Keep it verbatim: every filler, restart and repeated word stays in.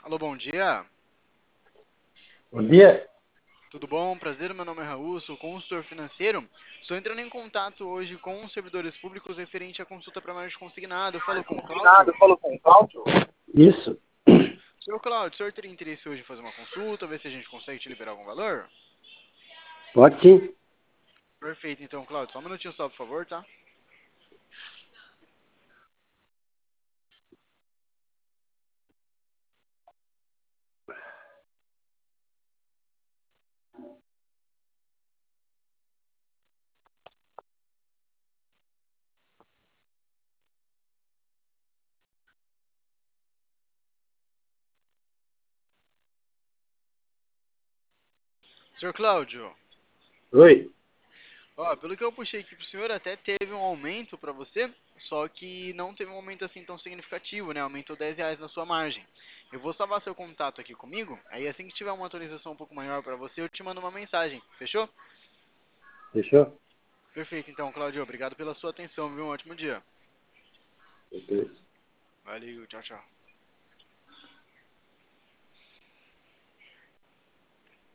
Alô, bom dia. Bom dia. Tudo bom? Prazer, meu nome é Raul, sou consultor financeiro. Estou entrando em contato hoje com os servidores públicos referente à consulta para margem consignado. Eu falo com o Consignado, Cláudio. eu falo com o Cláudio. Isso, Senhor Cláudio, o senhor teria interesse hoje em fazer uma consulta, ver se a gente consegue te liberar algum valor? pode sim. Perfeito, então, Cláudio, só um minutinho só, por favor, tá? Senhor Cláudio, Oi. ó, pelo que eu puxei aqui pro senhor, até teve um aumento para você, só que não teve um aumento assim tão significativo, né? Aumentou dez reais na sua margem. Eu vou salvar seu contato aqui comigo, aí assim que tiver uma atualização um pouco maior para você, eu te mando uma mensagem, fechou? Fechou? Perfeito, então, Claudio, obrigado pela sua atenção, viu? Um ótimo dia. Ok. Valeu, tchau, tchau.